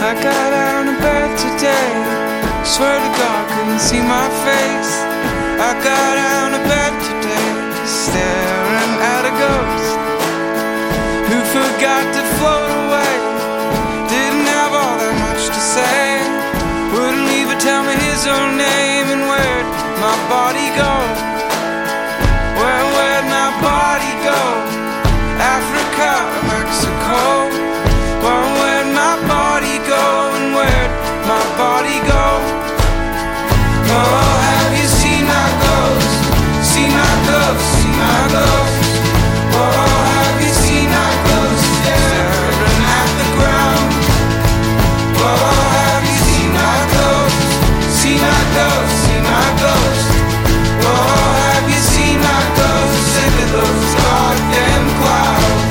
I got out of bed today. Swear to God, couldn't see my face. I got out of bed today, staring at a ghost who forgot to float away. Didn't have all that much to say. Wouldn't even tell me his own name. And where'd my body go? Where'd my body go? Africa, Mexico. Where'd my body go? And where'd my body go? Oh, have you seen my ghost? Seen my ghost, seen my ghost. Oh, have you seen my ghost staring at the ground? Oh, have you seen my ghost? Seen my ghost, seen my ghost. Oh, have you seen my ghost? Sick of those goddamn clouds.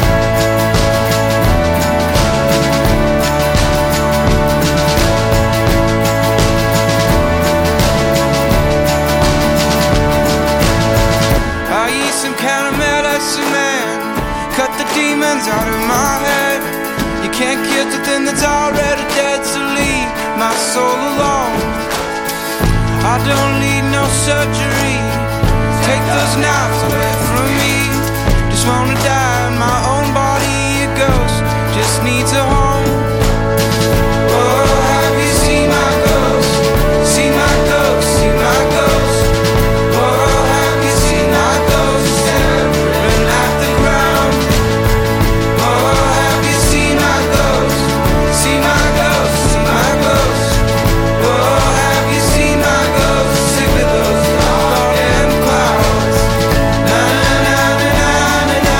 I eat some kind of medicine, man. Cut the demons out of my head. You can't kill the thing that's already dead, so leave my soul alone. I don't need no surgery. Take those knives away from me. Just wanna die in my own body. A ghost just needs a home. Oh, have you seen my ghost? Seen my ghost, seen my ghost. Oh, have you seen my ghost staring at the ground? Oh, have you seen my ghost? Seen my ghost, seen my ghost. Oh, have you seen my ghost? Sick of those goddamn clouds. Na na na na na na.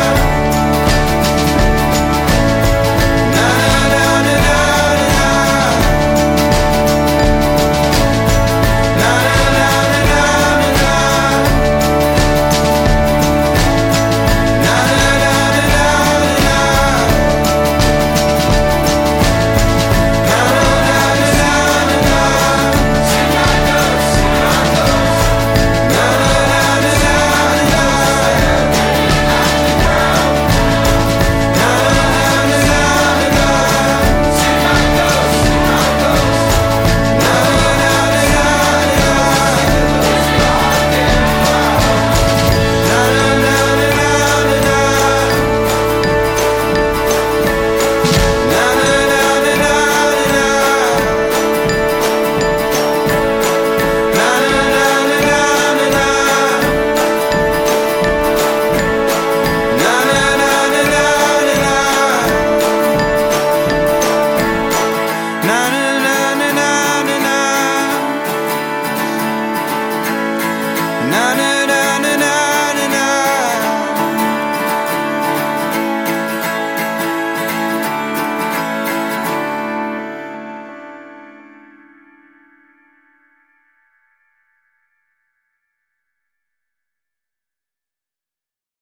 Na na na na na na. Na na na na na na. Na na na na na na. Na na na na na na. See my ghost, see my ghost. Na na na na na na. Na na na na na. See my ghost, see my ghost. Na na na na na na. Those goddamn clouds. Na na na na na na. Na na na na na na. Na na na na na na. Na na na na na na. Na na na na na na. Na na na